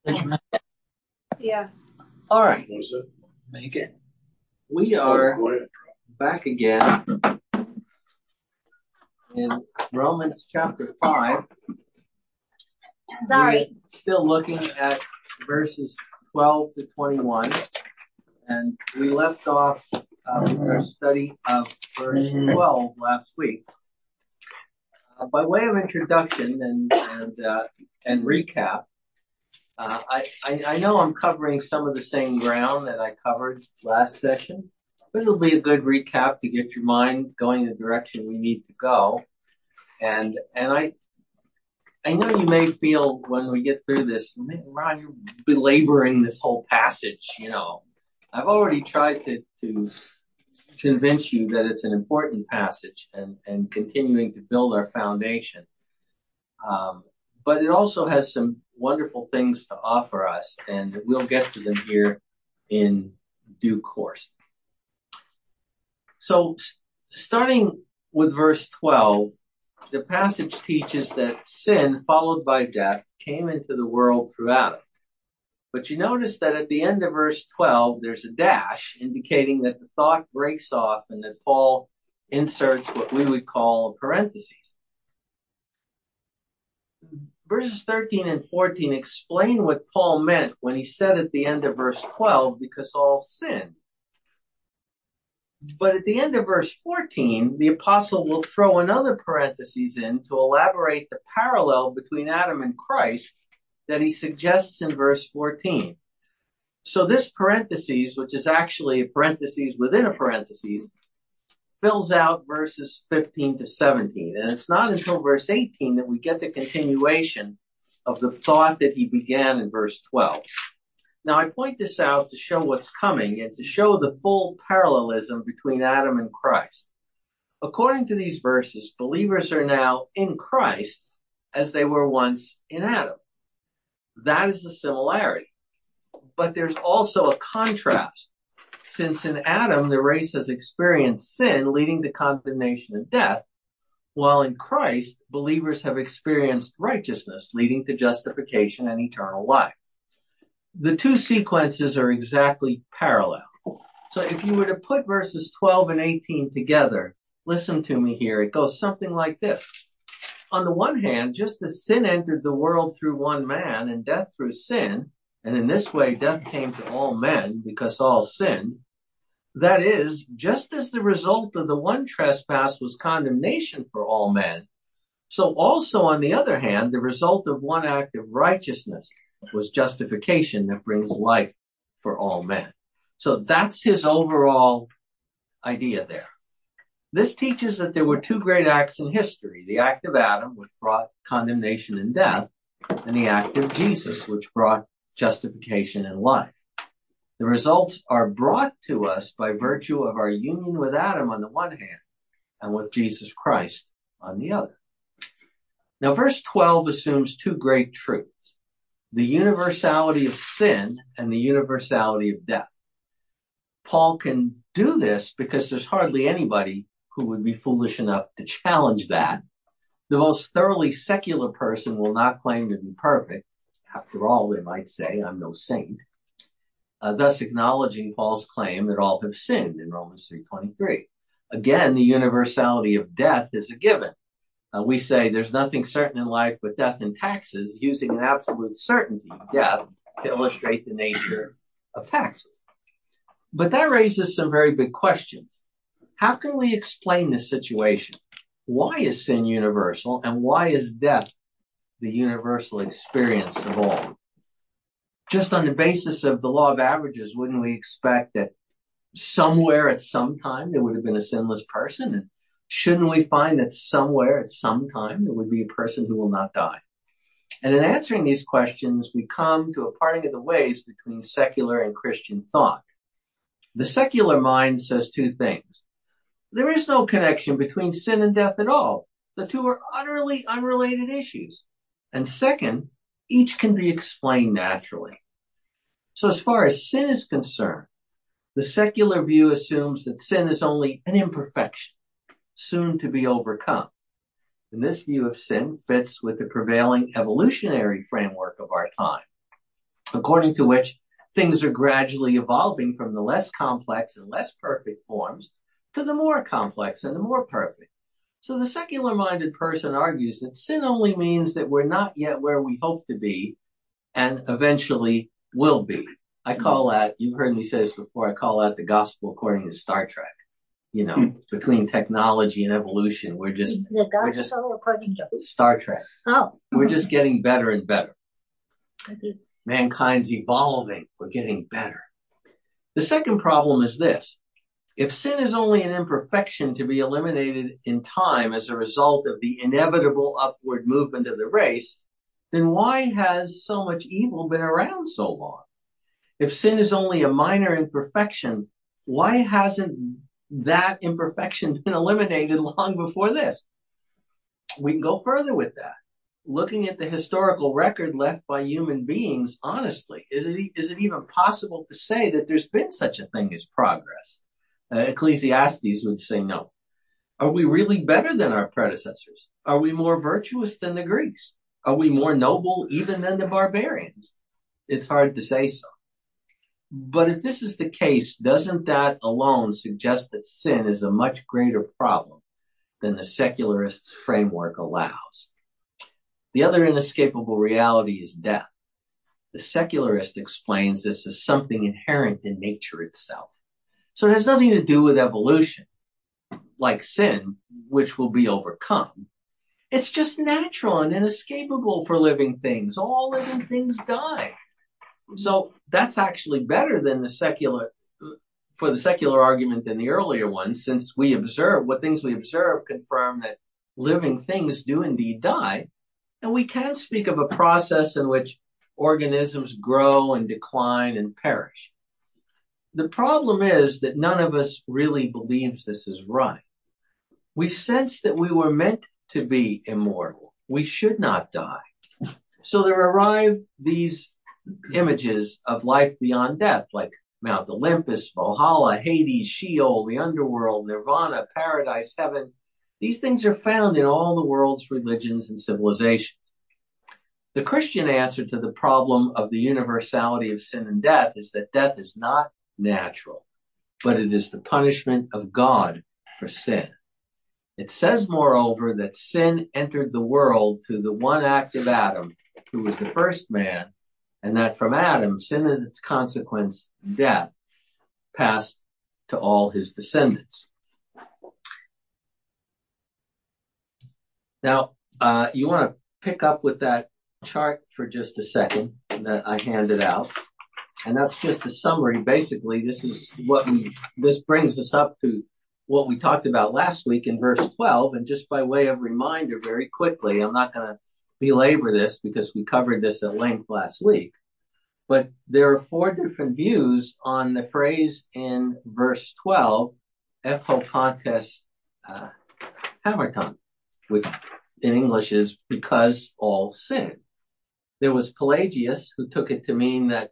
Yeah. All right. Make it. We are back again in Romans chapter 5. Sorry. We're still looking at verses 12 to 21. And we left off with our study of verse 12 last week. By way of introduction and recap, I know I'm covering some of the same ground that I covered last session, but it'll be a good recap to get your mind going in the direction we need to go. And I know you may feel when we get through this, man, Ron, you're belaboring this whole passage. You know, I've already tried to convince you that it's an important passage and continuing to build our foundation. But it also has some wonderful things to offer us, and we'll get to them here in due course. So starting with verse 12, the passage teaches that sin followed by death came into the world through Adam. But you notice that at the end of verse 12, there's a dash indicating that the thought breaks off and that Paul inserts what we would call a parenthesis. Verses 13 and 14 explain what Paul meant when he said at the end of verse 12, because all sinned. But at the end of verse 14, the apostle will throw another parenthesis in to elaborate the parallel between Adam and Christ that he suggests in verse 14. So this parenthesis, which is actually a parenthesis within a parenthesis, fills out verses 15 to 17. And it's not until verse 18 that we get the continuation of the thought that he began in verse 12. Now, I point this out to show what's coming and to show the full parallelism between Adam and Christ. According to these verses, believers are now in Christ as they were once in Adam. That is the similarity. But there's also a contrast. Since in Adam, the race has experienced sin, leading to condemnation and death, while in Christ, believers have experienced righteousness, leading to justification and eternal life. The two sequences are exactly parallel. So if you were to put verses 12 and 18 together, listen to me here, it goes something like this. On the one hand, just as sin entered the world through one man and death through sin, and in this way death came to all men because all sinned, that is, just as the result of the one trespass was condemnation for all men, so also on the other hand, the result of one act of righteousness was justification that brings life for all men. So that's his overall idea there. This teaches that there were two great acts in history, the act of Adam, which brought condemnation and death, and the act of Jesus, which brought justification and life. The results are brought to us by virtue of our union with Adam on the one hand and with Jesus Christ on the other. Now, verse 12 assumes two great truths, the universality of sin and the universality of death. Paul can do this because there's hardly anybody who would be foolish enough to challenge that. The most thoroughly secular person will not claim to be perfect. After all, they might say, I'm no saint. Thus acknowledging Paul's claim that all have sinned in Romans 3:23. Again, the universality of death is a given. We say there's nothing certain in life but death and taxes, using an absolute certainty, death, to illustrate the nature of taxes. But that raises some very big questions. How can we explain this situation? Why is sin universal, and why is death the universal experience of all? Just on the basis of the law of averages, wouldn't we expect that somewhere at some time there would have been a sinless person? And shouldn't we find that somewhere at some time there would be a person who will not die? And in answering these questions, we come to a parting of the ways between secular and Christian thought. The secular mind says two things. There is no connection between sin and death at all. The two are utterly unrelated issues. And second, each can be explained naturally. So as far as sin is concerned, the secular view assumes that sin is only an imperfection, soon to be overcome. And this view of sin fits with the prevailing evolutionary framework of our time. according to which things are gradually evolving from the less complex and less perfect forms to the more complex and the more perfect. So the secular-minded person argues that sin only means that we're not yet where we hope to be and eventually will be. I call that, you've heard me say this before, I call that the gospel according to Star Trek. You know, between technology and evolution, we're just according to Star Trek. Oh. We're just getting better and better. Mankind's evolving. We're getting better. The second problem is this. If sin is only an imperfection to be eliminated in time as a result of the inevitable upward movement of the race, then why has so much evil been around so long? If sin is only a minor imperfection, why hasn't that imperfection been eliminated long before this? We can go further with that. Looking at the historical record left by human beings, honestly, is it even possible to say that there's been such a thing as progress? Ecclesiastes would say no. Are we really better than our predecessors? Are we more virtuous than the Greeks? Are we more noble even than the barbarians? It's hard to say so. But if this is the case, doesn't that alone suggest that sin is a much greater problem than the secularists' framework allows? The other inescapable reality is death. The secularist explains this as something inherent in nature itself. So it has nothing to do with evolution, like sin, which will be overcome. It's just natural and inescapable for living things. All living things die. So that's actually better than the secular argument than the earlier one, since we observe what things we observe confirm that living things do indeed die. And we can speak of a process in which organisms grow and decline and perish. The problem is that none of us really believes this is right. We sense that we were meant to be immortal. We should not die. So there arrive these images of life beyond death, like Mount Olympus, Valhalla, Hades, Sheol, the underworld, Nirvana, paradise, heaven. These things are found in all the world's religions and civilizations. The Christian answer to the problem of the universality of sin and death is that death is not natural, but it is the punishment of God for sin. It says, moreover, that sin entered the world through the one act of Adam, who was the first man, and that from Adam, sin and its consequence, death, passed to all his descendants. Now, you want to pick up with that chart for just a second that I handed out. And that's just a summary. Basically, this brings us up to what we talked about last week in verse 12. And just by way of reminder, very quickly, I'm not going to belabor this because we covered this at length last week. But there are four different views on the phrase in verse 12, Epho Pontes Hamarton, which in English is because all sin. There was Pelagius, who took it to mean that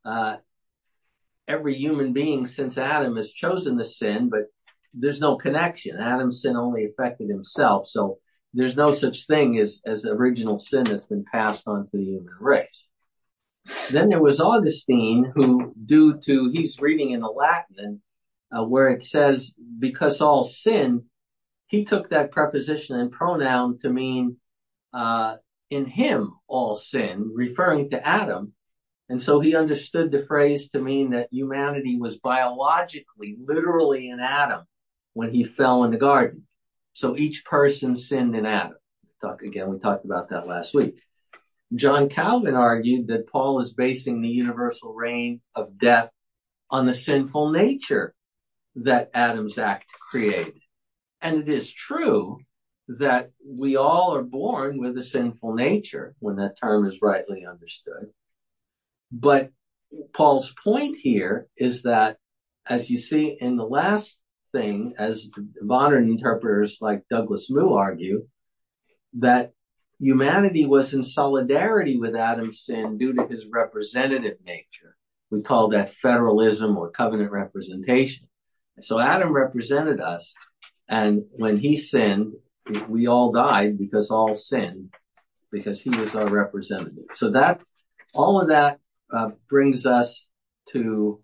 every human being since Adam has chosen the sin, but there's no connection. Adam's sin only affected himself, so there's no such thing as original sin that's been passed on to the human race. Then there was Augustine, who he's reading in the Latin, where it says, because all sin, he took that preposition and pronoun to mean in him all sin, referring to Adam. And so he understood the phrase to mean that humanity was biologically, literally in Adam when he fell in the garden. So each person sinned in Adam. We talked about that last week. John Calvin argued that Paul is basing the universal reign of death on the sinful nature that Adam's act created. And it is true that we all are born with a sinful nature, when that term is rightly understood. But Paul's point here is that, as you see in the last thing, as modern interpreters like Douglas Moo argue, that humanity was in solidarity with Adam's sin due to his representative nature. We call that federalism or covenant representation. So Adam represented us, and when he sinned, we all died because all sinned, because he was our representative. So that all of that brings us to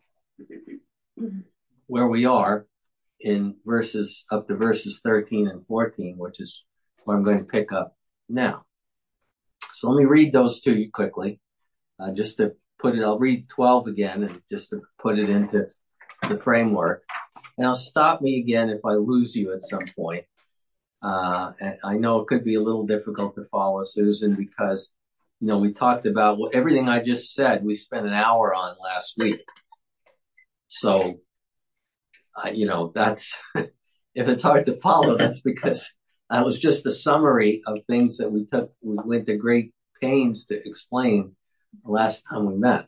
where we are in verses 13 and 14, which is what I'm going to pick up now. So let me read those to you quickly, just to put it. I'll read 12 again, and just to put it into the framework. And I'll stop me again if I lose you at some point. And I know it could be a little difficult to follow, Susan, because we talked about everything I just said. We spent an hour on last week. So, that's, if it's hard to follow, that's because that was just a summary of things that we went to great pains to explain the last time we met.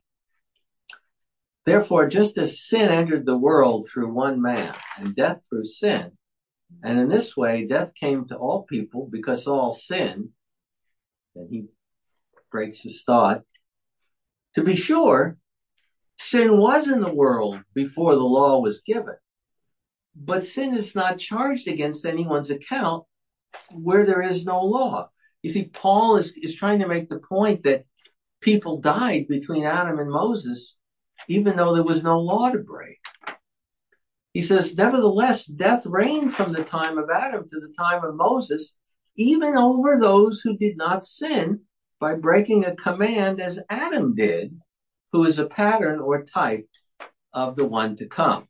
Therefore, just as sin entered the world through one man, and death through sin, and in this way death came to all people because all sinned, and he breaks his thought. To be sure, sin was in the world before the law was given, but sin is not charged against anyone's account where there is no law. You see, Paul is trying to make the point that people died between Adam and Moses, even though there was no law to break. He says, nevertheless, death reigned from the time of Adam to the time of Moses, even over those who did not sin by breaking a command as Adam did, who is a pattern or type of the one to come.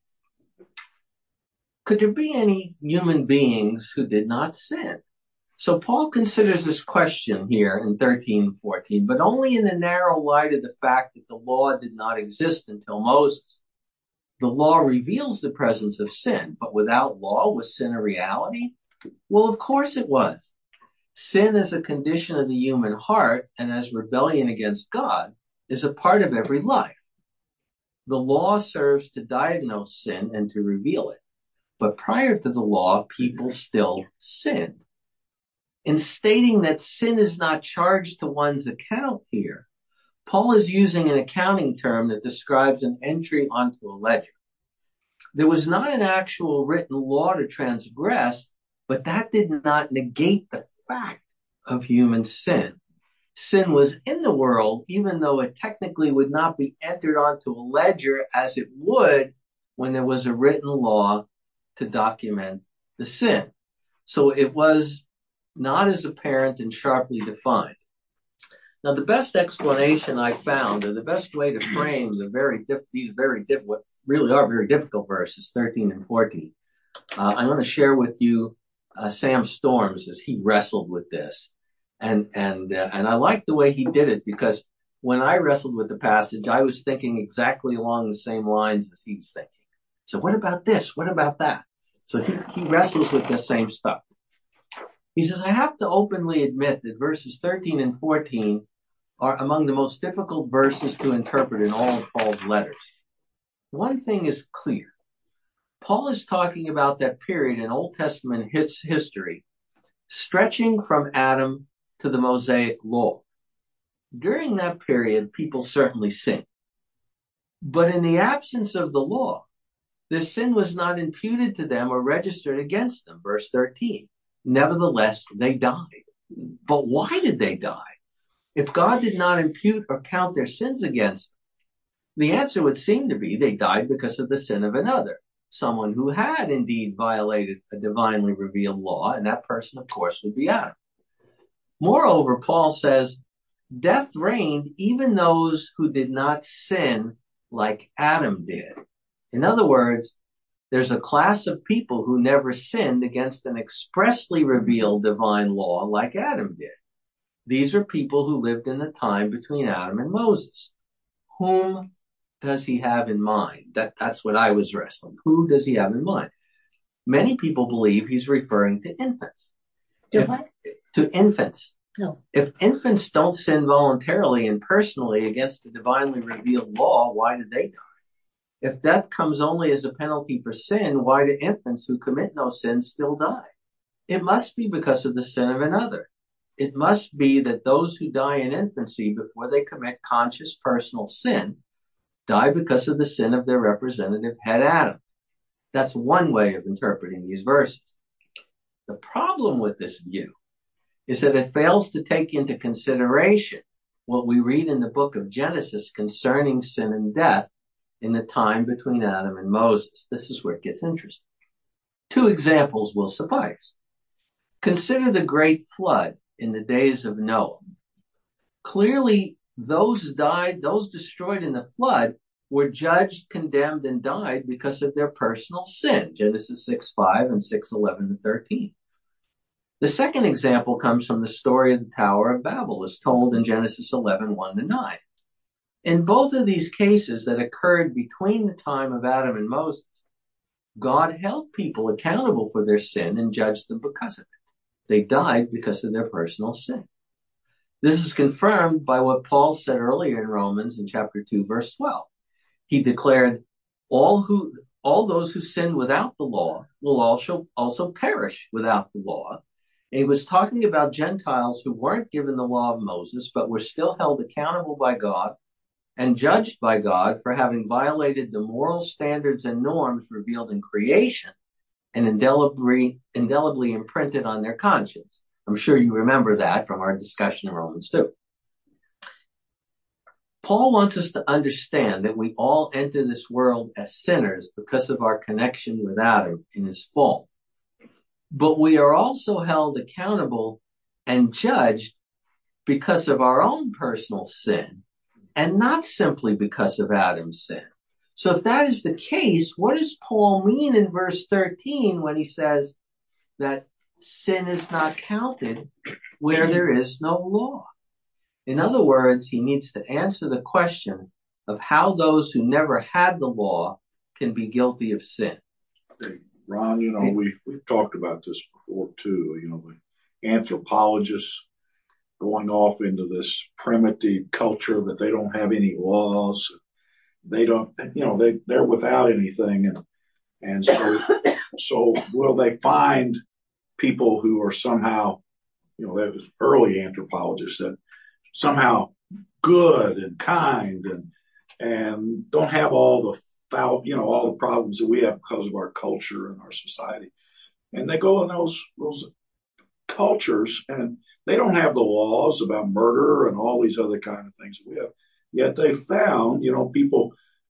Could there be any human beings who did not sin? So Paul considers this question here in 13 and 14, but only in the narrow light of the fact that the law did not exist until Moses. The law reveals the presence of sin, but without law, was sin a reality? Well, of course it was. Sin is a condition of the human heart, and as rebellion against God is a part of every life. The law serves to diagnose sin and to reveal it. But prior to the law, people still sinned. In stating that sin is not charged to one's account here, Paul is using an accounting term that describes an entry onto a ledger. There was not an actual written law to transgress, but that did not negate the fact of human sin. Sin was in the world, even though it technically would not be entered onto a ledger as it would when there was a written law to document the sin. So it was not as apparent and sharply defined. Now, the best explanation I found, or the best way to frame what really are very difficult verses, 13 and 14, I'm going to share with you Sam Storms as he wrestled with this. And I like the way he did it, because when I wrestled with the passage, I was thinking exactly along the same lines as he was thinking. So what about this? What about that? So he wrestles with the same stuff. He says, I have to openly admit that verses 13 and 14 are among the most difficult verses to interpret in all of Paul's letters. One thing is clear. Paul is talking about that period in Old Testament history stretching from Adam to the Mosaic law. During that period, people certainly sinned. But in the absence of the law, their sin was not imputed to them or registered against them. Verse 13. Nevertheless, they died. But why did they die? If God did not impute or count their sins against them, the answer would seem to be they died because of the sin of another, someone who had indeed violated a divinely revealed law, and that person, of course, would be Adam. Moreover, Paul says, death reigned even those who did not sin like Adam did. In other words, there's a class of people who never sinned against an expressly revealed divine law like Adam did. These are people who lived in the time between Adam and Moses. Whom does he have in mind? That's what I was wrestling. Who does he have in mind? Many people believe he's referring to infants. To infants. No. If infants don't sin voluntarily and personally against the divinely revealed law, why did they die? If death comes only as a penalty for sin, why do infants who commit no sin still die? It must be because of the sin of another. It must be that those who die in infancy before they commit conscious personal sin die because of the sin of their representative head Adam. That's one way of interpreting these verses. The problem with this view is that it fails to take into consideration what we read in the book of Genesis concerning sin and death in the time between Adam and Moses. This is where it gets interesting. 2 examples will suffice. Consider the great flood in the days of Noah. Clearly, those destroyed in the flood were judged, condemned, and died because of their personal sin. Genesis 6:5 and 6:11-13. The second example comes from the story of the Tower of Babel, as told in Genesis 11:1-9. In both of these cases that occurred between the time of Adam and Moses, God held people accountable for their sin and judged them because of it. They died because of their personal sin. This is confirmed by what Paul said earlier in Romans in chapter 2, verse 12. He declared, all those who sin without the law will also perish without the law. And he was talking about Gentiles who weren't given the law of Moses, but were still held accountable by God and judged by God for having violated the moral standards and norms revealed in creation and indelibly imprinted on their conscience. I'm sure you remember that from our discussion in Romans 2. Paul wants us to understand that we all enter this world as sinners because of our connection with Adam in his fall. But we are also held accountable and judged because of our own personal sin, and not simply because of Adam's sin. So if that is the case, what does Paul mean in verse 13 when he says that sin is not counted where there is no law? In other words, he needs to answer the question of how those who never had the law can be guilty of sin. Hey, Ron, we've talked about this before too. The anthropologists going off into this primitive culture that they don't have any laws. They don't, they're without anything. And so will they find people who are somehow, those early anthropologists that somehow good and kind and don't have all the all the problems that we have because of our culture and our society. And they go in those cultures and they don't have the laws about murder and all these other kind of things that we have. Yet they found, people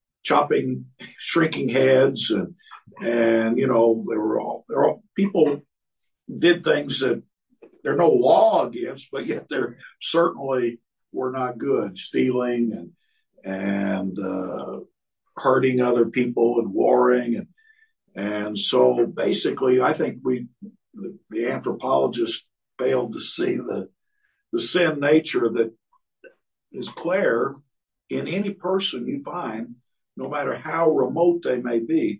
shrinking heads and they're all people did things that there are no law against, but yet they're certainly were not good, stealing and hurting other people and warring. And so basically, I think the anthropologists failed to see the sin nature that is clear in any person you find, no matter how remote they may be.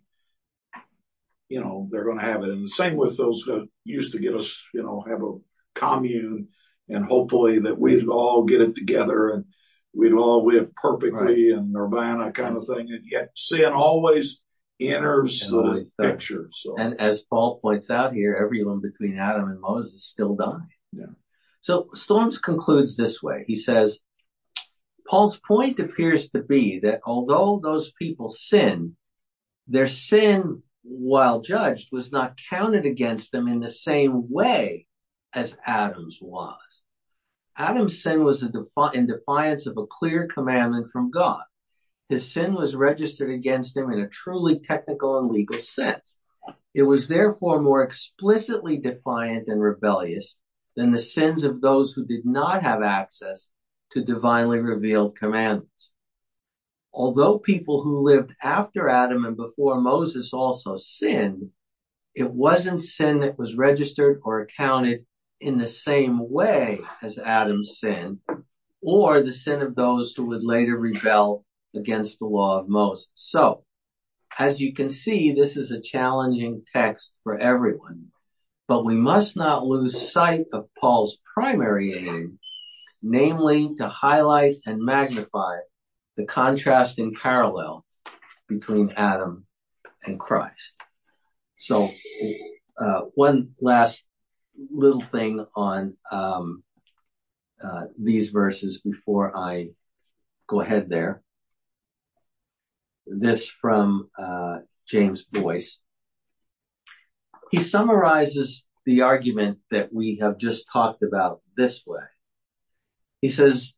They're going to have it. And the same with those who used to get us, have a commune and hopefully that we'd all get it together and we'd all live perfectly and nirvana kind of thing. And yet sin always enters the picture. So. And as Paul points out here, everyone between Adam and Moses still died. Yeah. So Storms concludes this way. He says, Paul's point appears to be that although those people sinned, their sin, while judged, was not counted against them in the same way as Adam's was. Adam's sin was in defiance of a clear commandment from God. His sin was registered against him in a truly technical and legal sense. It was therefore more explicitly defiant and rebellious than the sins of those who did not have access to divinely revealed commandments. Although people who lived after Adam and before Moses also sinned, it wasn't sin that was registered or accounted in the same way as Adam's sin, or the sin of those who would later rebel against the law of Moses. So, as you can see, this is a challenging text for everyone, but we must not lose sight of Paul's primary aim, namely to highlight and magnify the contrasting parallel between Adam and Christ. So, one last little thing on these verses before I go ahead there. This from James Boyce. He summarizes the argument that we have just talked about this way. He says,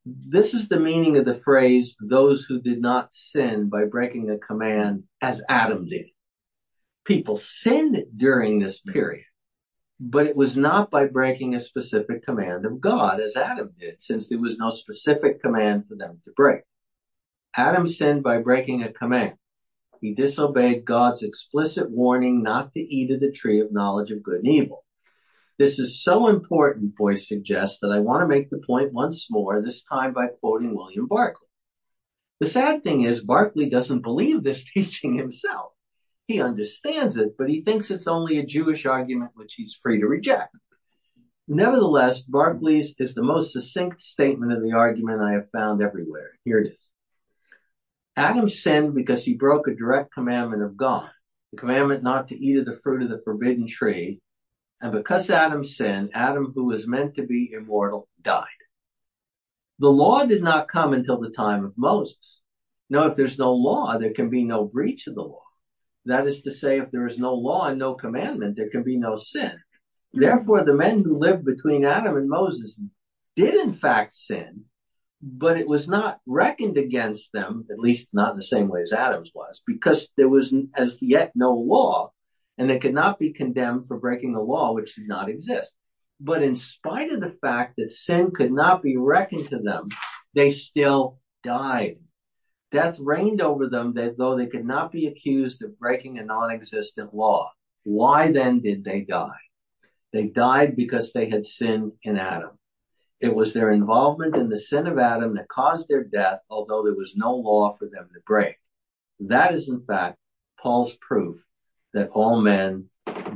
This is the meaning of the phrase, those who did not sin by breaking a command as Adam did. People sinned during this period, but it was not by breaking a specific command of God as Adam did, since there was no specific command for them to break. Adam sinned by breaking a command. He disobeyed God's explicit warning not to eat of the tree of knowledge of good and evil. This is so important, Boyce suggests, that I want to make the point once more, this time by quoting William Barclay. The sad thing is, Barclay doesn't believe this teaching himself. He understands it, but he thinks it's only a Jewish argument which he's free to reject. Nevertheless, Barclay's is the most succinct statement of the argument I have found everywhere. Here it is. Adam sinned because he broke a direct commandment of God, the commandment not to eat of the fruit of the forbidden tree. And because Adam sinned, Adam, who was meant to be immortal, died. The law did not come until the time of Moses. Now, if there's no law, there can be no breach of the law. That is to say, if there is no law and no commandment, there can be no sin. Therefore, the men who lived between Adam and Moses did in fact sin, but it was not reckoned against them, at least not in the same way as Adam's was, because there was as yet no law, and they could not be condemned for breaking a law which did not exist. But in spite of the fact that sin could not be reckoned to them, they still died. Death reigned over them, though they could not be accused of breaking a non-existent law. Why then did they die? They died because they had sinned in Adam. It was their involvement in the sin of Adam that caused their death, although there was no law for them to break. That is, in fact, Paul's proof that all men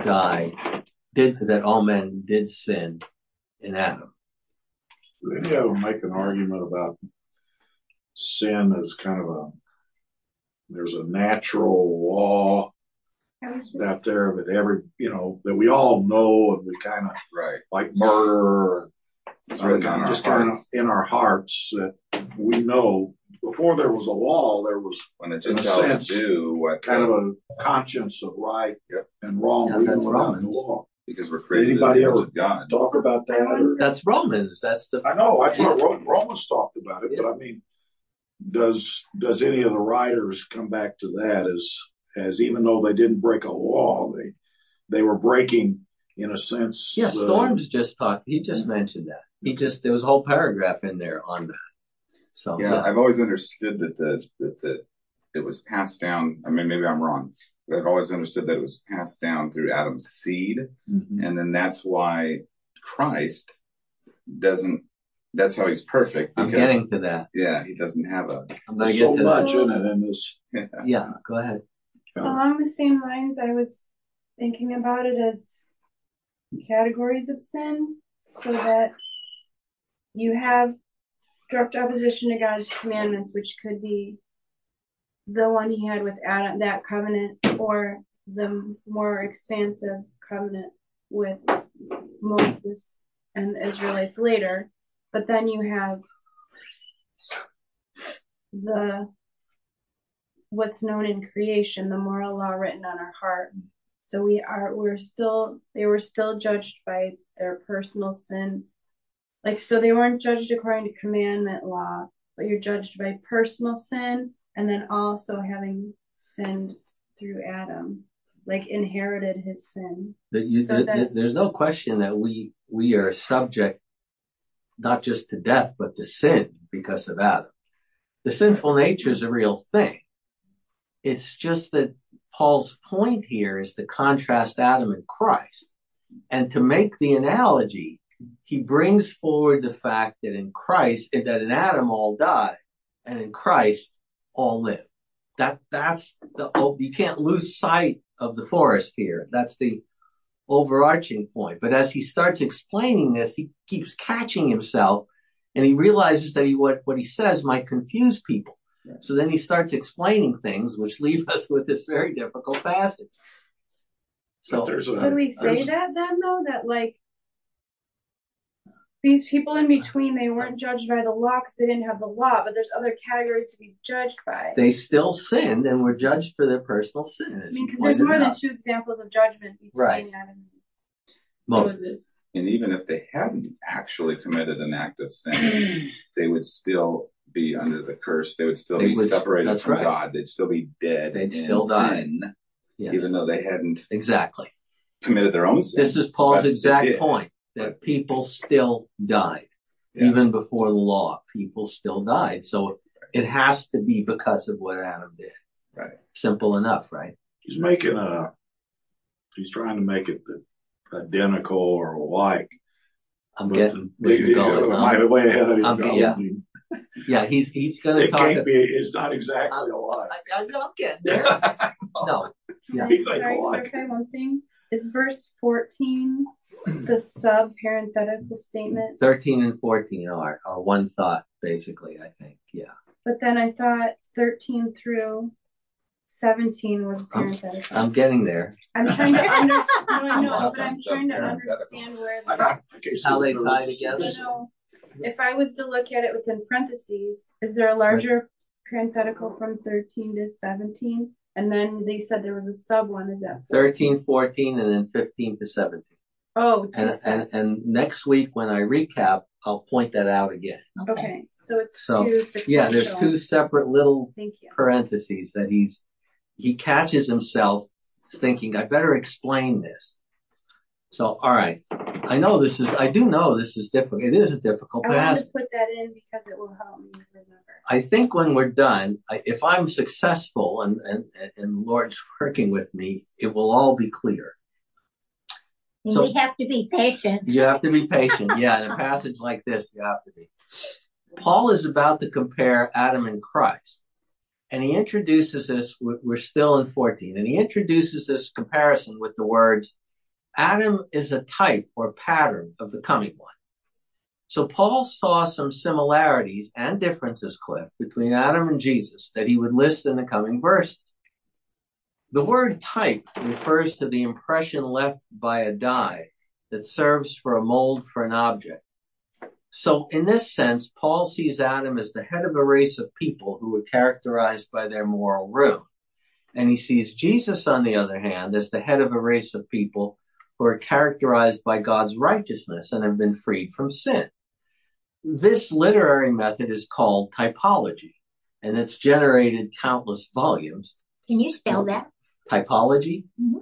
did sin in Adam. Any of them make an argument about sin as kind of there's a natural law out there that that we all know, and we kind of like murder, just kind of in our hearts that we know. Before there was a law, there was, when the Gentiles do what kind of a conscience of right and wrong. Yeah, that's Romans. The law. Because we're created Anybody in the ever image of God. talk about that? Or? That's Romans. I know. I thought Romans talked about it, but I mean, does any of the writers come back to that as even though they didn't break a law, they were breaking in a sense? Yeah, Storms just talked. He just mentioned that. There was a whole paragraph in there on that. So yeah, I've always understood that it was passed down. I mean, maybe I'm wrong. But I've always understood that it was passed down through Adam's seed, and then that's why Christ doesn't. That's how he's perfect. Because, I'm getting to that. Yeah, he doesn't have a. I'm going to so get to much that. in it in this. Yeah, go ahead. Along the same lines, I was thinking about it as categories of sin, so that you have direct opposition to God's commandments, which could be the one he had with Adam, that covenant, or the more expansive covenant with Moses and the Israelites later. But then you have what's known in creation, the moral law written on our heart. So they were still judged by their personal sin. So they weren't judged according to commandment law, but you're judged by personal sin, and then also having sinned through Adam, inherited his sin. There's no question that we are subject not just to death, but to sin because of Adam. The sinful nature is a real thing. It's just that Paul's point here is to contrast Adam and Christ. And to make the analogy, he brings forward the fact that in Adam all die, and in Christ all live. You can't lose sight of the forest here. That's the overarching point. But as he starts explaining this, he keeps catching himself, and he realizes that what he says might confuse people. So then he starts explaining things which leave us with this very difficult passage. So could we say that then, though, that these people in between, they weren't judged by the law because they didn't have the law, but there's other categories to be judged by. They still sinned and were judged for their personal sin. Because there's more than two examples of judgment between Adam and Moses. And even if they hadn't actually committed an act of sin, they would still be under the curse. They would still be separated from God. They'd still be dead. They'd still die. Sin, even though they hadn't committed their own sin. This is Paul's exact point, that people still died. Even before the law, people still died. So it has to be because of what Adam did. Right. Simple enough, right? He's trying to make it identical or alike. I'm getting where you're going. I'm way ahead of you. Yeah, he's going to talk. It's not exactly alike. I'm getting there. No. Yeah. Okay, one thing. Is verse 14 the sub-parenthetical statement? 13 and 14 are one thought, basically, I think. Yeah. But then I thought 13 through 17 was parenthetical. I'm getting there. I'm trying to understand. But I'm trying to understand how they tie together. If I was to look at it within parentheses, is there a larger parenthetical from 13 to 17? And then they said there was a sub one. Is that 13, 14, and then 15 to 17? Oh, and next week when I recap, I'll point that out again. Okay, so it's two sequential. Yeah, there's two separate little parentheses that he catches himself thinking, I better explain this. So, all right, I do know this is difficult. It is a difficult passage. I want to put that in because it will help me remember. I think when we're done, if I'm successful and Lord's working with me, it will all be clear. So we have to be patient. You have to be patient. Yeah, in a passage like this, you have to be. Paul is about to compare Adam and Christ. And he introduces this, we're still in 14, and he introduces this comparison with the words, Adam is a type or pattern of the coming one. So Paul saw some similarities and differences, Cliff, between Adam and Jesus that he would list in the coming verses. The word type refers to the impression left by a die that serves for a mold for an object. So in this sense, Paul sees Adam as the head of a race of people who were characterized by their moral ruin. And he sees Jesus, on the other hand, as the head of a race of people who are characterized by God's righteousness and have been freed from sin. This literary method is called typology, and it's generated countless volumes. Can you spell that? Typology? Mm-hmm.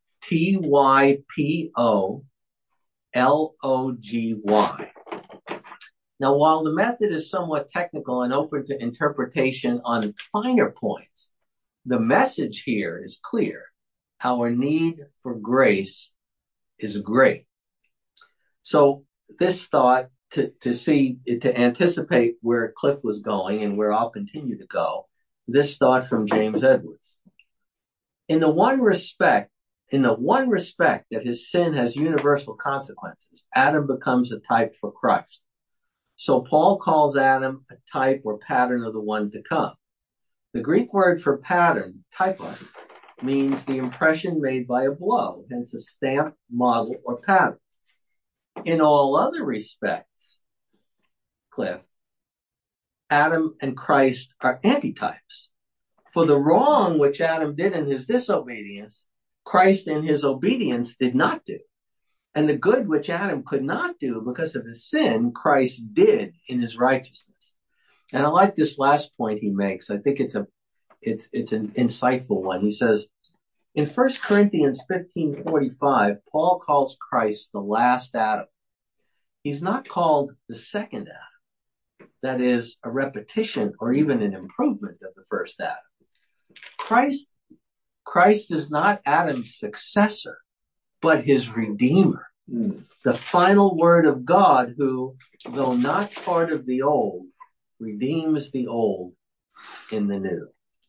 Typology. Now, while the method is somewhat technical and open to interpretation on finer points, the message here is clear. Our need for grace is great. So this thought to anticipate where Cliff was going and where I'll continue to go, this thought from James Edwards. In the one respect that his sin has universal consequences, Adam becomes a type for Christ. So Paul calls Adam a type or pattern of the one to come. The Greek word for pattern, typos, means the impression made by a blow, hence a stamp, model, or pattern. In all other respects, Cliff, Adam and Christ are antitypes. For the wrong which Adam did in his disobedience, Christ in his obedience did not do. And the good which Adam could not do because of his sin, Christ did in his righteousness. And I like this last point he makes. I think it's an insightful one. He says, in 1 Corinthians 15:45, Paul calls Christ the last Adam. He's not called the second Adam. That is a repetition or even an improvement of the first Adam. Christ is not Adam's successor, but his redeemer. The final word of God who, though not part of the old, redeems the old in the new.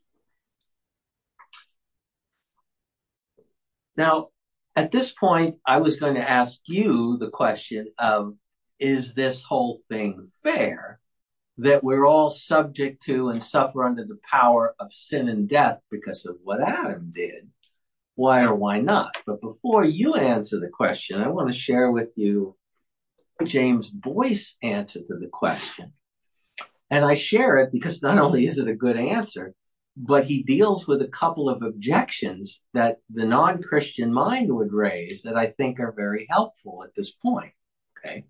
Now, at this point, I was going to ask you the question of, is this whole thing fair? That we're all subject to and suffer under the power of sin and death because of what Adam did. Why or why not? But before you answer the question, I want to share with you James Boyce's answer to the question. And I share it because not only is it a good answer, but he deals with a couple of objections that the non-Christian mind would raise that I think are very helpful at this point. Okay.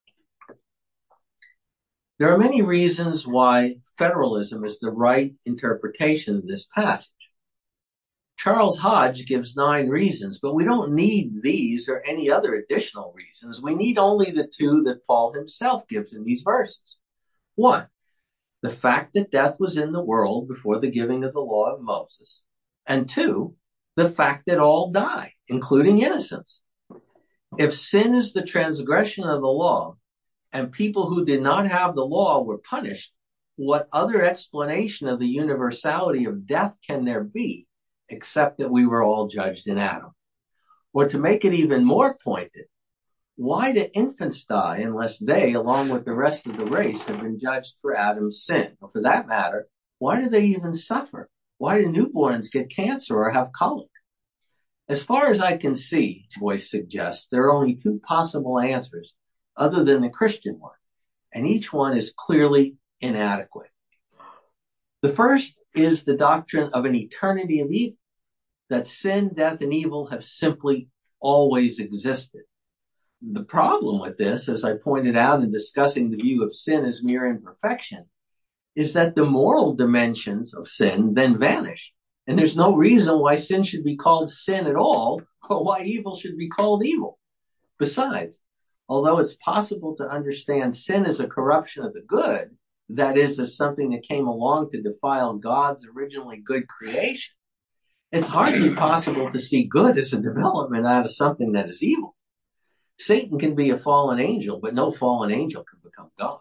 There are many reasons why federalism is the right interpretation of this passage. Charles Hodge gives 9 reasons, but we don't need these or any other additional reasons. We need only the 2 that Paul himself gives in these verses. 1, the fact that death was in the world before the giving of the law of Moses. And 2, the fact that all die, including innocents. If sin is the transgression of the law, and people who did not have the law were punished, what other explanation of the universality of death can there be, except that we were all judged in Adam? Or to make it even more pointed, why do infants die unless they, along with the rest of the race, have been judged for Adam's sin? Or for that matter, why do they even suffer? Why do newborns get cancer or have colic? As far as I can see, Boyce suggests, there are only 2 possible answers other than the Christian one, and each one is clearly inadequate. The first is the doctrine of an eternity of evil, that sin, death, and evil have simply always existed. The problem with this, as I pointed out in discussing the view of sin as mere imperfection, is that the moral dimensions of sin then vanish. And there's no reason why sin should be called sin at all, or why evil should be called evil. Besides, although it's possible to understand sin as a corruption of the good, that is, as something that came along to defile God's originally good creation, it's hardly possible to see good as a development out of something that is evil. Satan can be a fallen angel, but no fallen angel can become God.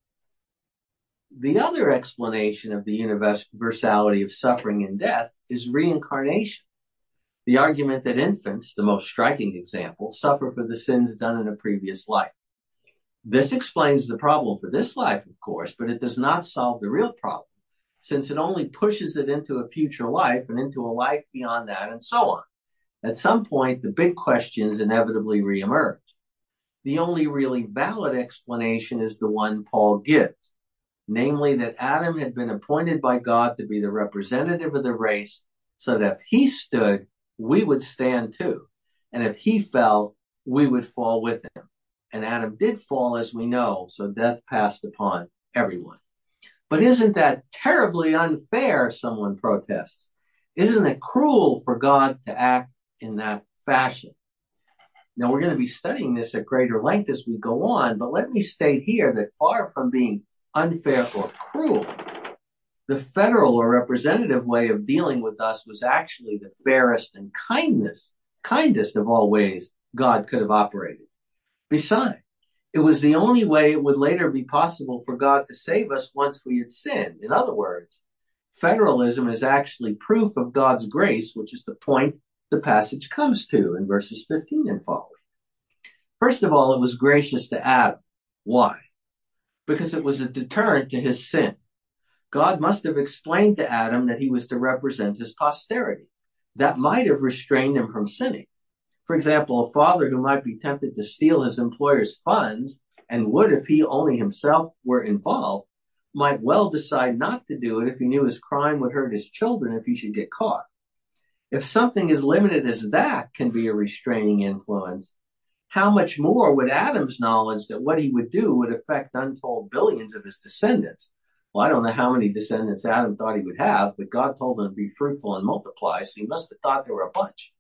The other explanation of the universality of suffering and death is reincarnation. The argument that infants, the most striking example, suffer for the sins done in a previous life. This explains the problem for this life, of course, but it does not solve the real problem, since it only pushes it into a future life and into a life beyond that, and so on. At some point, the big questions inevitably reemerge. The only really valid explanation is the one Paul gives, namely that Adam had been appointed by God to be the representative of the race, so that if he stood, we would stand too. And if he fell, we would fall with him. And Adam did fall, as we know, so death passed upon everyone. But isn't that terribly unfair, someone protests? Isn't it cruel for God to act in that fashion? Now, we're going to be studying this at greater length as we go on, but let me state here that far from being unfair or cruel, the federal or representative way of dealing with us was actually the fairest and kindest of all ways God could have operated. Besides, it was the only way it would later be possible for God to save us once we had sinned. In other words, federalism is actually proof of God's grace, which is the point the passage comes to in verses 15 and following. First of all, it was gracious to Adam. Why? Because it was a deterrent to his sin. God must have explained to Adam that he was to represent his posterity. That might have restrained him from sinning. For example, a father who might be tempted to steal his employer's funds, and would if he only himself were involved, might well decide not to do it if he knew his crime would hurt his children if he should get caught. If something as limited as that can be a restraining influence, how much more would Adam's knowledge that what he would do would affect untold billions of his descendants? Well, I don't know how many descendants Adam thought he would have, but God told him to be fruitful and multiply, so he must have thought there were a bunch.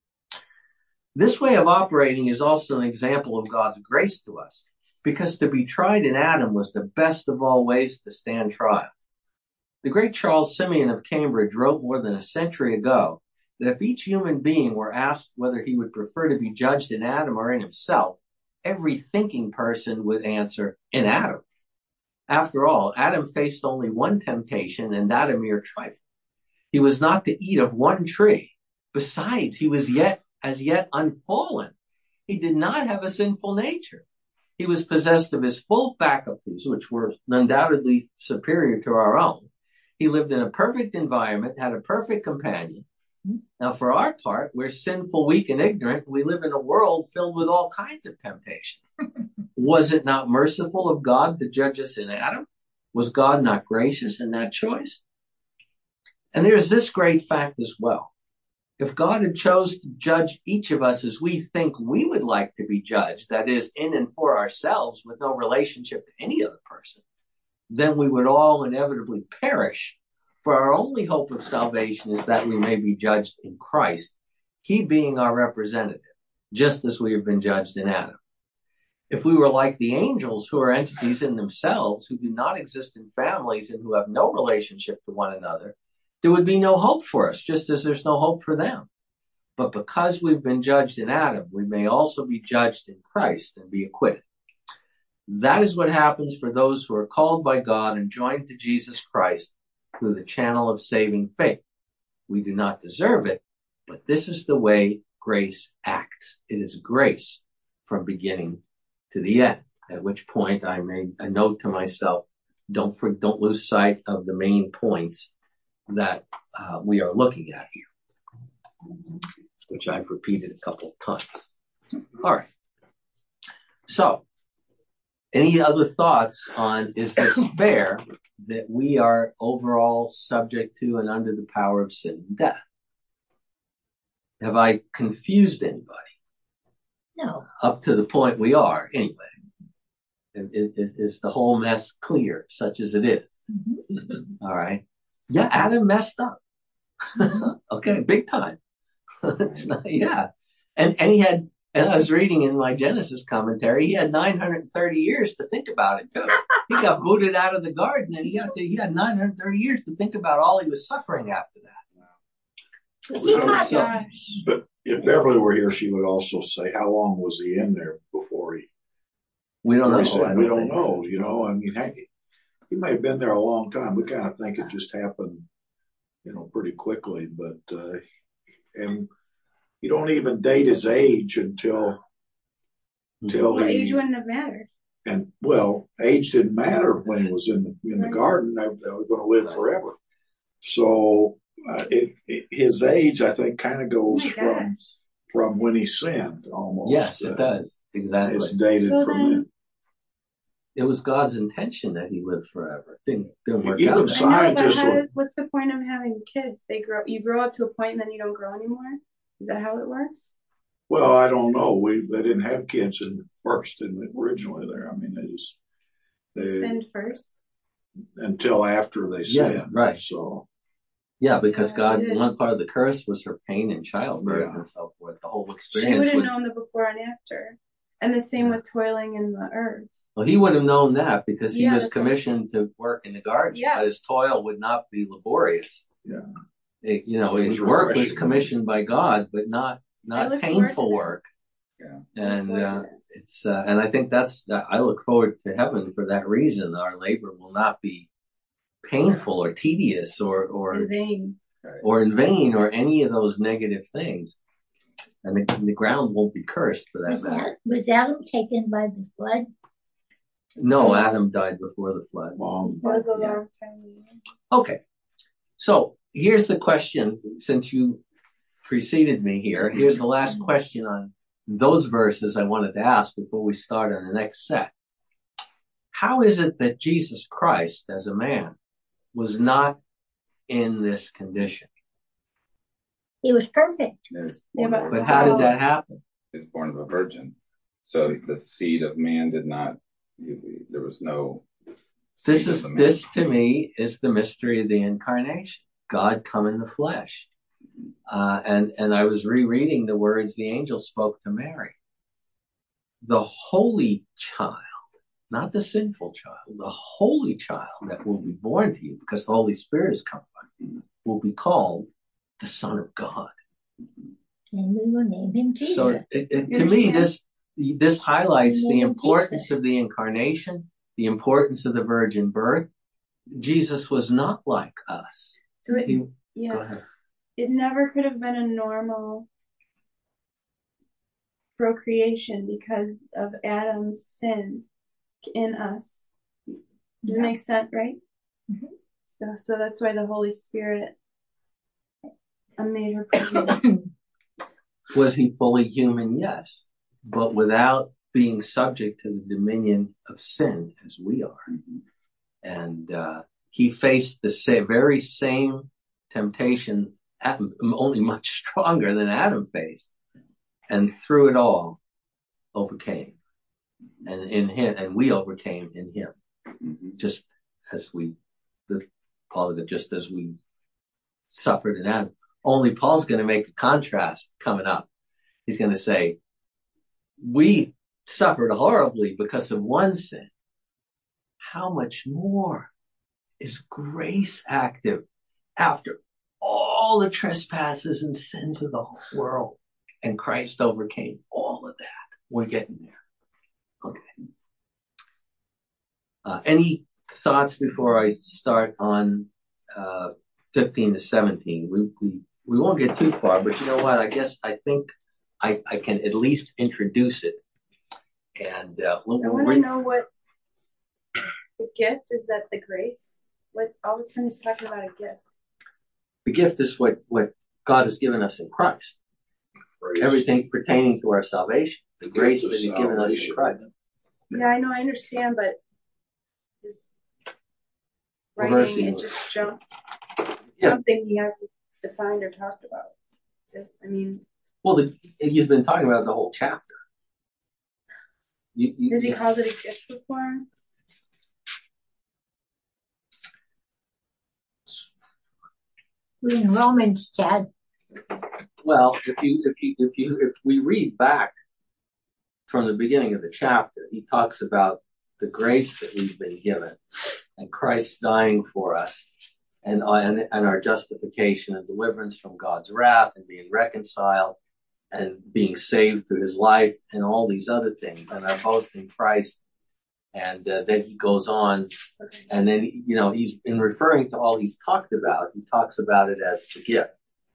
This way of operating is also an example of God's grace to us, because to be tried in Adam was the best of all ways to stand trial. The great Charles Simeon of Cambridge wrote more than a century ago that if each human being were asked whether he would prefer to be judged in Adam or in himself, every thinking person would answer, in Adam. After all, Adam faced only one temptation, and that a mere trifle. He was not to eat of one tree. Besides, he was as yet unfallen. He did not have a sinful nature. He was possessed of his full faculties, which were undoubtedly superior to our own. He lived in a perfect environment, had a perfect companion. Now, for our part, we're sinful, weak, and ignorant. We live in a world filled with all kinds of temptations. Was it not merciful of God to judge us in Adam? Was God not gracious in that choice? And there's this great fact as well. If God had chose to judge each of us as we think we would like to be judged, that is, in and for ourselves with no relationship to any other person, then we would all inevitably perish. For our only hope of salvation is that we may be judged in Christ, he being our representative, just as we have been judged in Adam. If we were like the angels, who are entities in themselves, who do not exist in families and who have no relationship to one another, there would be no hope for us, just as there's no hope for them. But because we've been judged in Adam, we may also be judged in Christ and be acquitted. That is what happens for those who are called by God and joined to Jesus Christ through the channel of saving faith. We do not deserve it, but this is the way grace acts. It is grace from beginning to the end, at which point I made a note to myself, don't lose sight of the main points that we are looking at here, which I've repeated a couple of times. All right. So, any other thoughts on, is this fair that we are overall subject to and under the power of sin and death? Have I confused anybody? No. Up to the point we are, anyway. Is the whole mess clear, such as it is? Mm-hmm. All right. Yeah, Adam messed up. Okay, big time. It's not, yeah. And he had, and I was reading in my Genesis commentary, he had 930 years to think about it, too. He got booted out of the garden, and he had 930 years to think about all he was suffering after that. But if Beverly were here, she would also say, how long was he in there before he? We don't know. We don't know, you know. I mean, hey, he may have been there a long time. We kind of think it just happened, you know, pretty quickly. But and you don't even date his age until age wouldn't have mattered. And well, age didn't matter when he was in the garden. They were going to live forever. So his age, I think, kind of goes from when he sinned almost. Yes, it does. Exactly. It's dated from then. It was God's intention that he lived forever. Didn't work Even out. Scientists. What's the point of having kids? You grow up to a point and then you don't grow anymore? Is that how it works? Well, I don't know. They didn't have kids originally there. I mean, they sinned first until after they sinned. Yeah, right. So. Yeah, because one part of the curse was her pain in childbirth and so forth. The whole experience. She would have known the before and after. And the same with toiling in the earth. Well, he would have known that because he was commissioned to work in the garden. Yeah. But his toil would not be laborious. Yeah. His work was commissioned by God, but not painful work. Yeah. And and I think I look forward to heaven for that reason. Our labor will not be painful or tedious or in vain. Or in vain or any of those negative things. And the ground won't be cursed for that matter. Was Adam taken by the flood? No, Adam died before the flood. That was a long time. Okay. So here's the question, since you preceded me here. Here's the last question on those verses I wanted to ask before we start on the next set. How is it that Jesus Christ, as a man, was not in this condition? He was perfect. But how did that happen? He was born of a virgin. So the seed of man did not, there was no. This to me is the mystery of the incarnation. God come in the flesh. And I was rereading the words the angel spoke to Mary. The holy child, not the sinful child, the holy child that will be born to you, because the Holy Spirit is come by you, will be called the Son of God. And we will name him Jesus. So to me, this highlights the importance of the incarnation, the importance of the virgin birth. Jesus was not like us. So it never could have been a normal procreation because of Adam's sin in us. Does it make sense, right? Mm-hmm. So that's why the Holy Spirit made her pregnant. Was he fully human? Yes. But without being subject to the dominion of sin as we are. Mm-hmm. And he faced the very same temptation, only much stronger than Adam faced, and through it all overcame. And in him, and we overcame in him, just as we suffered in Adam. Only Paul's going to make a contrast coming up. He's going to say, we suffered horribly because of one sin. How much more is grace active after all the trespasses and sins of the whole world? And Christ overcame all of that. We're getting there. Okay. Any thoughts before I start on 15 to 17? We won't get too far, but you know what? I think I can at least introduce it. And I want to know what the gift is. That the grace? What all of a sudden he's talking about a gift? The gift is what God has given us in Christ. Grace. Everything pertaining to our salvation. The grace that he's given us in Christ. Yeah, I know, I understand, but this writing, it just jumps something he hasn't defined or talked about. I mean, well, you've been talking about the whole chapter. Has he called it a gift before? We're in Romans, Chad. Well, if we read back from the beginning of the chapter, he talks about the grace that we've been given and Christ dying for us and our justification and deliverance from God's wrath and being reconciled and being saved through his life and all these other things and our boast in Christ. And then he goes on, and then, he's in referring to all he's talked about, he talks about it as the gift.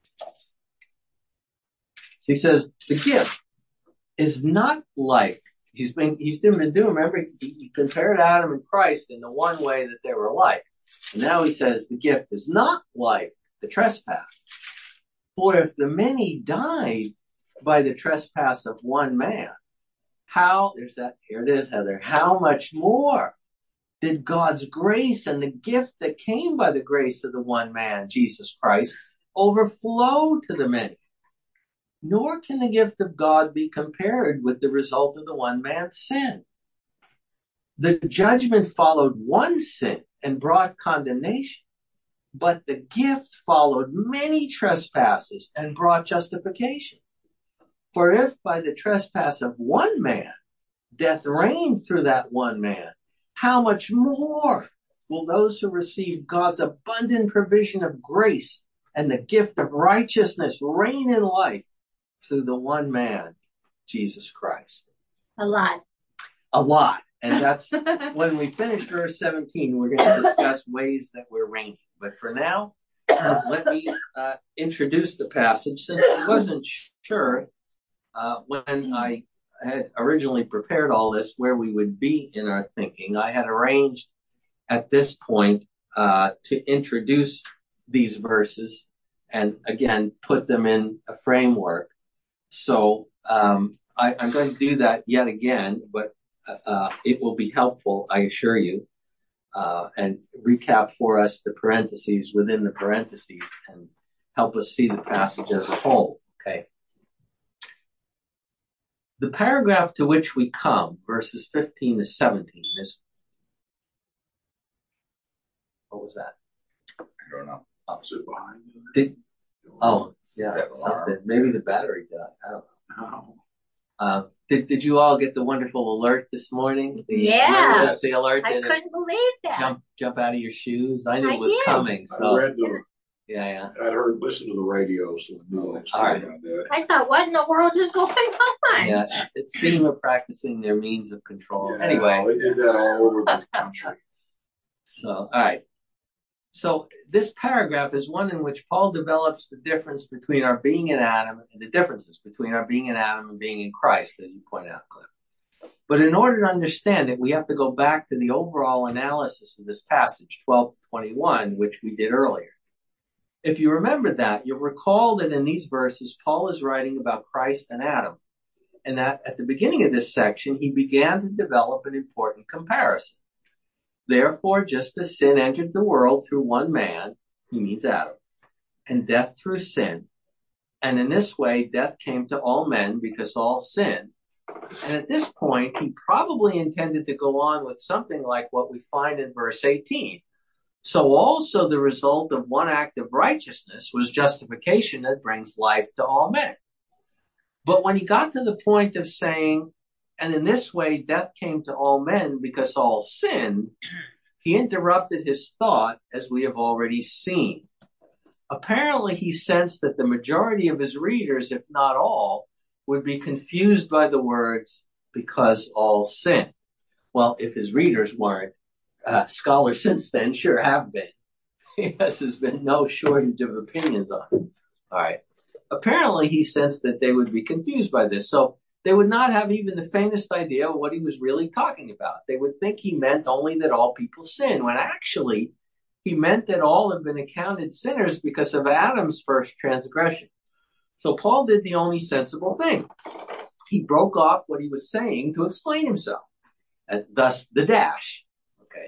He says the gift is not like he's been doing. Remember, he compared Adam and Christ in the one way that they were alike. And now he says the gift is not like the trespass. For if the many died by the trespass of one man, here it is, Heather, how much more did God's grace and the gift that came by the grace of the one man, Jesus Christ, overflow to the many? Nor can the gift of God be compared with the result of the one man's sin. The judgment followed one sin and brought condemnation, but the gift followed many trespasses and brought justification. For if by the trespass of one man death reigned through that one man, how much more will those who receive God's abundant provision of grace and the gift of righteousness reign in life through the one man, Jesus Christ? A lot. And that's when we finish verse 17, we're going to discuss ways that we're reigning. But for now, let me introduce the passage, since I wasn't sure when I had originally prepared all this where we would be in our thinking. I had arranged at this point to introduce these verses and again put them in a framework. So I'm going to do that yet again, but it will be helpful, I assure you, and recap for us the parentheses within the parentheses and help us see the passage as a whole. Okay. The paragraph to which we come, verses 15 to 17, is, what was that? I don't know. Is it behind you? Maybe the battery died. I don't No. know. Did you all get the wonderful alert this morning? Yes. The alert I that couldn't believe that. jump out of your shoes. I knew I it was did. coming. So I read yeah. listen to the radio, so I knew All right. I thought, what in the world is going on? Yeah, it's FEMA practicing their means of control. Yeah, Anyway. they did that all over the country. So, all right. So this paragraph is one in which Paul develops the difference between our being in Adam and the differences between our being in Adam and being in Christ, as you point out, Cliff. But in order to understand it, we have to go back to the overall analysis of this passage, 12 to 21, which we did earlier. If you remember that, you'll recall that in these verses, Paul is writing about Christ and Adam, and that at the beginning of this section, he began to develop an important comparison. Therefore, just as sin entered the world through one man, he means Adam, and death through sin. And in this way, death came to all men because all sinned. And at this point, he probably intended to go on with something like what we find in verse 18. So also the result of one act of righteousness was justification that brings life to all men. But when he got to the point of saying, and in this way death came to all men because all sinned, he interrupted his thought, as we have already seen. Apparently he sensed that the majority of his readers, if not all, would be confused by the words, because all sin. Well, if his readers weren't, scholars since then sure have been. Yes, there's been no shortage of opinions on it. All right. Apparently he sensed that they would be confused by this. So they would not have even the faintest idea of what he was really talking about. They would think he meant only that all people sin, when actually he meant that all have been accounted sinners because of Adam's first transgression. So Paul did the only sensible thing. He broke off what he was saying to explain himself. And thus the dash. Okay.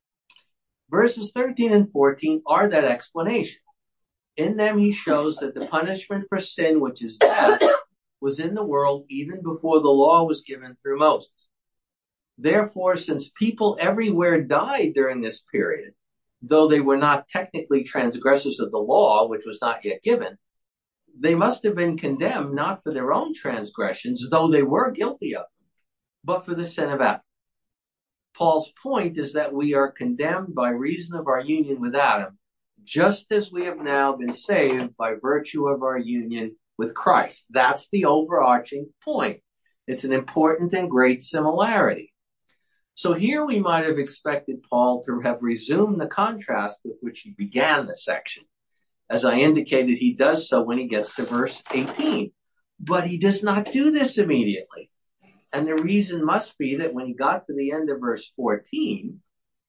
Verses 13 and 14 are that explanation. In them he shows that the punishment for sin, which is death, was in the world even before the law was given through Moses. Therefore, since people everywhere died during this period, though they were not technically transgressors of the law, which was not yet given, they must have been condemned not for their own transgressions, though they were guilty of them, but for the sin of Adam. Paul's point is that we are condemned by reason of our union with Adam, just as we have now been saved by virtue of our union with Christ. That's the overarching point. It's an important and great similarity. So here we might have expected Paul to have resumed the contrast with which he began the section. As I indicated, he does so when he gets to verse 18. But he does not do this immediately. And the reason must be that when he got to the end of verse 14,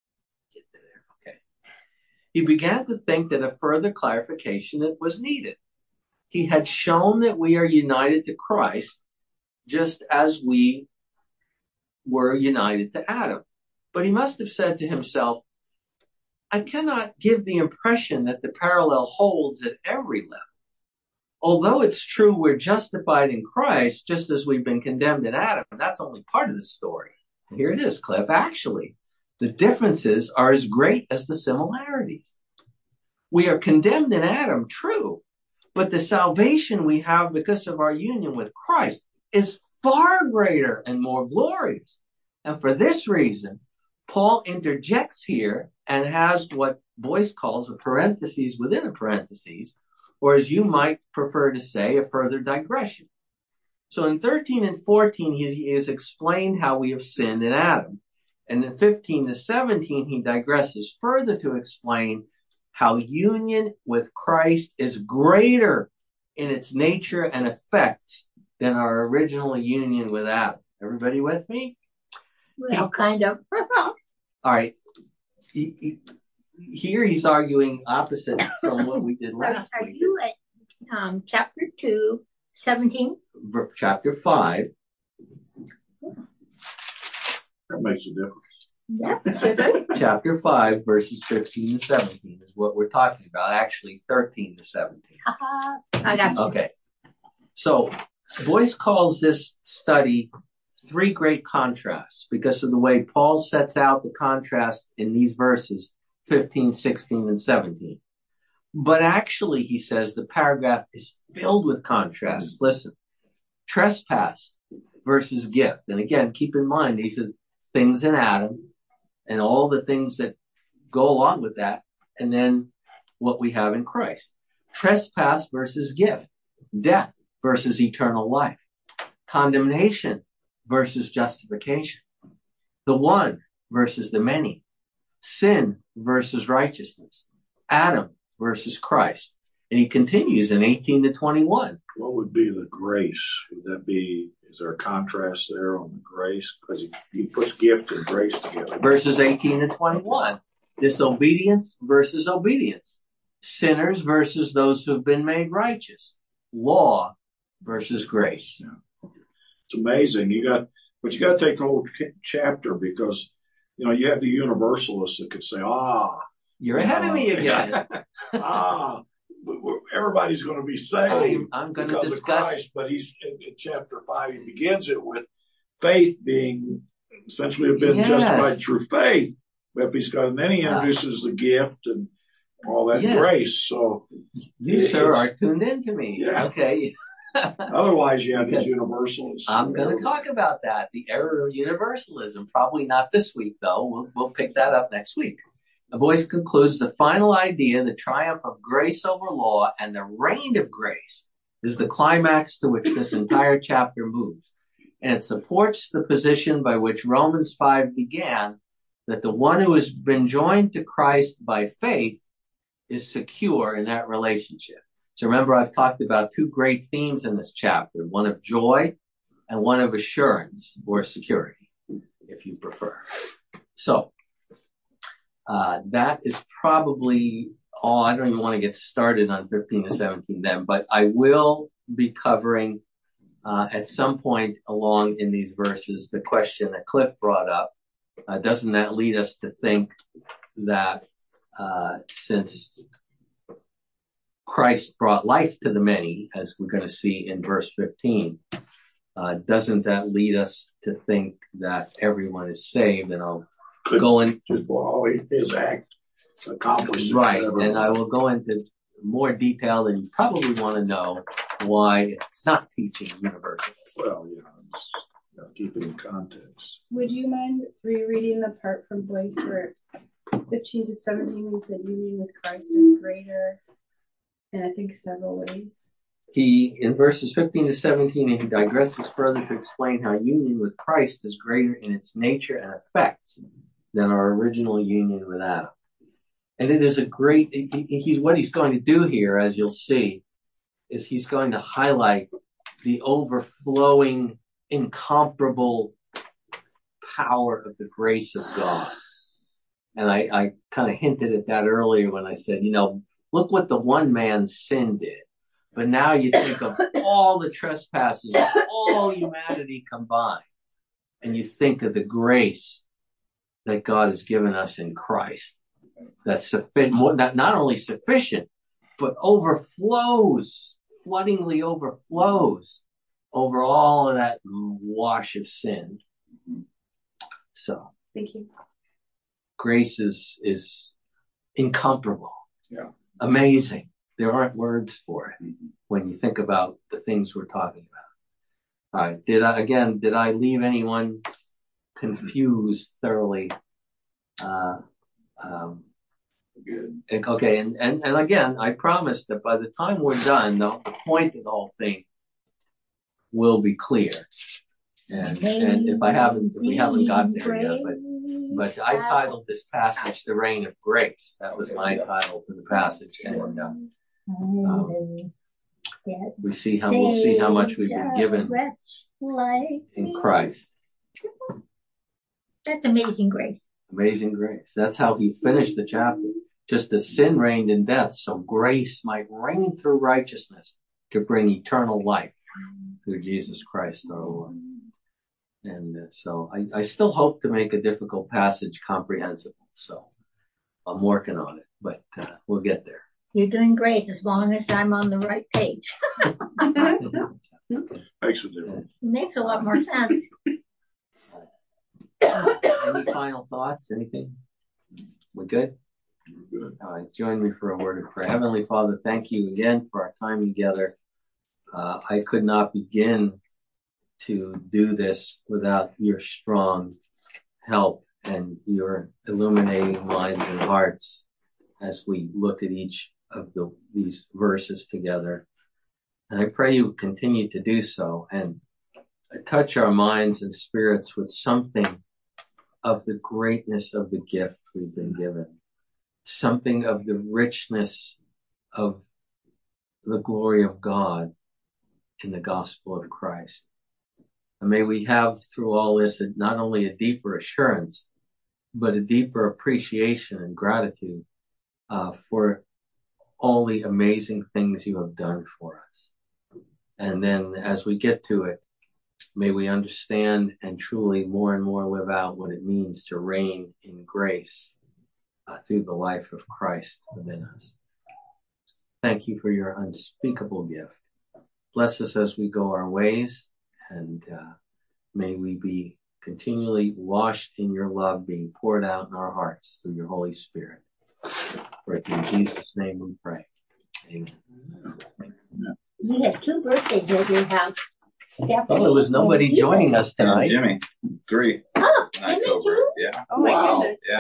he began to think that a further clarification was needed. He had shown that we are united to Christ just as we were united to Adam. But he must have said to himself, I cannot give the impression that the parallel holds at every level. Although it's true we're justified in Christ just as we've been condemned in Adam, that's only part of the story. And here it is, Cliff. Actually, the differences are as great as the similarities. We are condemned in Adam, true, but the salvation we have because of our union with Christ is far greater and more glorious. And for this reason, Paul interjects here and has what Boyce calls a parenthesis within a parenthesis, or as you might prefer to say, a further digression. So in 13 and 14, he has explained how we have sinned in Adam. And in 15 to 17, he digresses further to explain how union with Christ is greater in its nature and effects than our original union with Adam. Everybody with me? Well, kind of. All right. Here he's arguing opposite from what we did last Are week. you at chapter 2, 17? Chapter 5. That makes a difference. Yep, sure does. Chapter 5, verses 15 to 17 is what we're talking about. Actually, 13 to 17. I got you. Okay. So Boyce calls this study three great contrasts because of the way Paul sets out the contrast in these verses 15, 16, and 17. But actually, he says, the paragraph is filled with contrasts. Listen, trespass versus gift. And again, keep in mind, these are things in Adam and all the things that go along with that, and then what we have in Christ. Trespass versus gift. Death versus eternal life. Condemnation versus justification. The one versus the many. Sin versus righteousness. Adam versus Christ. And he continues in 18 to 21. What would be the grace? Would that be, is there a contrast there on the grace? Because he puts gift and grace together. Verses 18 to 21. Disobedience versus obedience. Sinners versus those who have been made righteous. Law versus grace. Yeah. It's amazing. But you got to take the whole chapter because, you have the universalists that could say, you're ahead of me again. everybody's going to be saved I'm going to because of discuss. Christ, but he's in chapter 5, he begins it with faith being essentially have been justified through faith. But and then he introduces the gift and all that grace. So you, sir, are tuned in to me. Yeah. Okay. Otherwise, you have these universalists. I'm going to talk about that. The error of universalism. Probably not this week, though. We'll pick that up next week. Du Bois concludes the final idea, the triumph of grace over law and the reign of grace, is the climax to which this entire chapter moves. And it supports the position by which Romans 5 began, that the one who has been joined to Christ by faith is secure in that relationship. So remember, I've talked about two great themes in this chapter, one of joy and one of assurance or security, if you prefer. So that is probably all. I don't even want to get started on 15 to 17 then, but I will be covering at some point along in these verses the question that Cliff brought up. Doesn't that lead us to think that since Christ brought life to the many, as we're going to see in verse 15, doesn't that lead us to think that everyone is saved? And I'll go in just his act accomplished. Right, and I will go into more detail than you probably want to know why it's not teaching universalism. Well, keep it in context. Would you mind rereading the part from Boyce where 15 to 17 we said union with Christ is greater in I think several ways? He, in verses 15 to 17, he digresses further to explain how union with Christ is greater in its nature and effects than our original union with Adam. And it is a great, what he's going to do here, as you'll see, is he's going to highlight the overflowing, incomparable power of the grace of God. And I kind of hinted at that earlier when I said, look what the one man's sin did. But now you think of all the trespasses of all humanity combined, and you think of the grace that God has given us in Christ. That's sufficient, not only sufficient, but overflows, floodingly overflows over all of that wash of sin. So, thank you. Grace is incomparable. Yeah. Amazing. There aren't words for it when you think about the things we're talking about. All right. Did I leave anyone confused thoroughly? Good. Okay. And again, I promise that by the time we're done, the point of the whole thing will be clear. And if we haven't got there yet, but I titled this passage "The Reign of Grace." That was my title for the passage, and we'll see how much we've been given in Christ. That's amazing grace. Amazing grace. That's how he finished the chapter. Just as sin reigned in death, so grace might reign through righteousness to bring eternal life through Jesus Christ our Lord. And so I still hope to make a difficult passage comprehensible. So I'm working on it, but we'll get there. You're doing great as long as I'm on the right page. Makes a difference. It makes a lot more sense. Any final thoughts? Anything? We good? Good. All right. Join me for a word of prayer. Heavenly Father, thank you again for our time together. I could not begin to do this without your strong help and your illuminating minds and hearts as we look at each of these verses together. And I pray you continue to do so and touch our minds and spirits with something of the greatness of the gift we've been given, something of the richness of the glory of God in the gospel of Christ. And may we have through all this not only a deeper assurance, but a deeper appreciation and gratitude for all the amazing things you have done for us. And then as we get to it, may we understand and truly more and more live out what it means to reign in grace through the life of Christ within us. Thank you for your unspeakable gift. Bless us as we go our ways, and may we be continually washed in your love, being poured out in our hearts through your Holy Spirit. For it's in Jesus' name we pray. Amen. We have 2 birthdays at your house. Stephanie. Well, there was nobody joining us tonight. Jimmy, 3. Oh, in Jimmy October. too? Yeah. Oh my Wow. goodness. Yeah.